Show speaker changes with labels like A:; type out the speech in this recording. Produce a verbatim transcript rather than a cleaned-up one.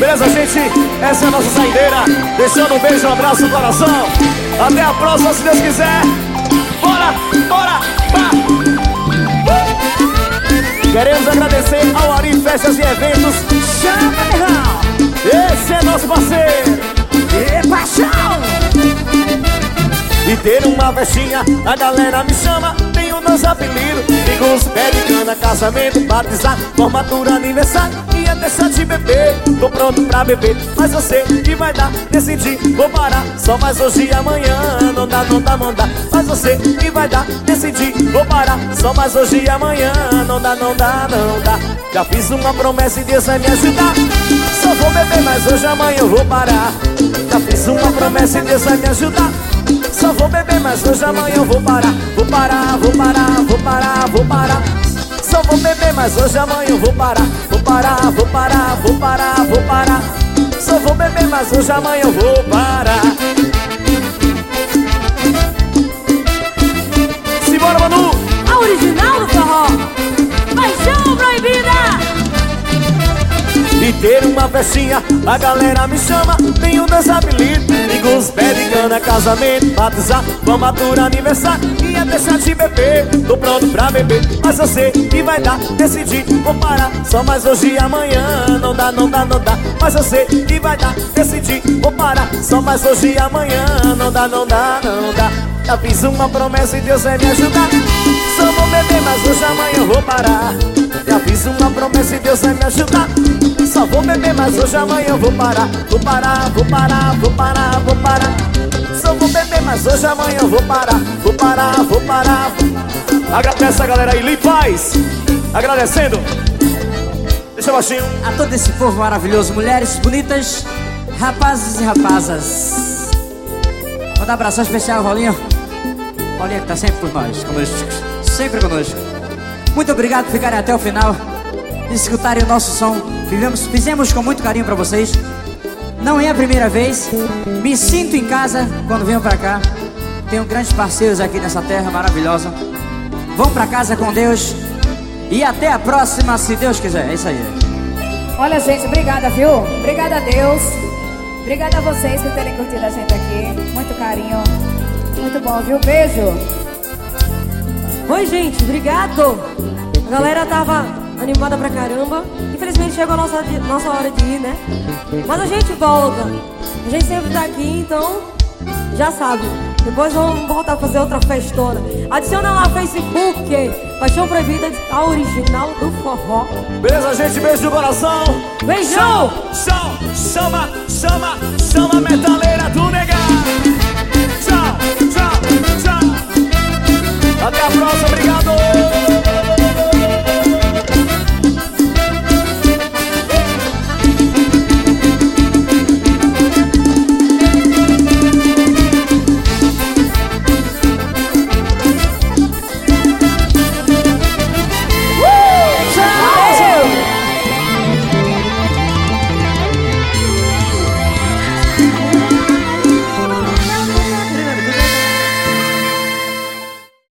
A: Beleza, gente? Essa é a nossa saideira. Deixando um beijo, um abraço no coração. Até a próxima, se Deus quiser. Bora, bora, pá! Queremos agradecer ao Ari Festas e Eventos. Chama, irmão! Esse é nosso parceiro. E paixão! E ter uma festinha, a galera me chama. Tenho meus apelidos: amigos, pé de cana, casamento, batizado, formatura, aniversário e até chá de bebê. Tô pronto pra beber, mas eu sei que vai dar. Decidi, vou parar, só mais hoje e amanhã. Não dá, não dá, não dá, mas eu sei que vai dar. Decidi, vou parar, só mais hoje e amanhã. Não dá, não dá, não dá. Já fiz uma promessa e Deus vai me ajudar. Só vou beber, mas hoje e amanhã eu vou parar. Já fiz uma promessa e Deus vai me ajudar. Só vou beber, mas hoje amanhã eu vou parar. Vou parar, vou parar, vou parar, vou parar. Só vou beber, mas hoje amanhã eu vou parar. Vou parar, vou parar, vou parar, vou parar. Só vou beber, mas hoje amanhã eu vou parar. Simbora, Manu!
B: A original do forró, Paixão Proibida.
A: E ter uma festinha, a galera me chama. Tenho dois apelidos: amigos, pé de cana, casamento, batizar, formatura, aniversário e até chá de bebê. Tô pronto pra beber, mas eu sei que vai dar. Decidi, vou parar, só mais hoje e amanhã. Não dá, não dá, não dá, mas eu sei que vai dar. Decidi, vou parar, só mais hoje e amanhã. Não dá, não dá, não dá. Já fiz uma promessa e Deus vai me ajudar. Só vou beber, mas hoje e amanhã eu vou parar. Já fiz uma promessa e Deus vai me ajudar. Só vou beber, mas hoje amanhã eu vou parar. Vou parar, vou parar, vou parar, vou parar. Só vou beber, mas hoje amanhã eu vou parar. Vou parar, vou parar, vou... Agradece a galera aí, Lee Paz, agradecendo. Deixa baixinho.
C: A todo esse povo maravilhoso, mulheres bonitas, rapazes e rapazas. Vou dar um abração especial ao Rolinho. Rolinho que tá sempre por nós, conosco, sempre conosco. Muito obrigado por ficarem até o final e escutarem o nosso som. Vivemos, fizemos com muito carinho pra vocês. Não é a primeira vez. Me sinto em casa quando venho pra cá. Tenho grandes parceiros aqui nessa terra maravilhosa. Vão pra casa com Deus. E até a próxima, se Deus quiser. É isso aí.
D: Olha, gente, obrigada, viu? Obrigada a Deus. Obrigada a vocês por terem curtido a gente aqui. Muito carinho. Muito bom, viu? Beijo.
B: Oi, gente, obrigado. A galera tava animada pra caramba. Infelizmente chegou a nossa, nossa hora de ir, né? Mas a gente volta. A gente sempre tá aqui, então já sabe. Depois vamos voltar a fazer outra festona. Adiciona lá no Facebook Paixão Proibida, a original do forró.
A: Beleza, gente? Beijo no coração.
B: Beijão!
A: Chama, chama, chama, chama, metaleiro.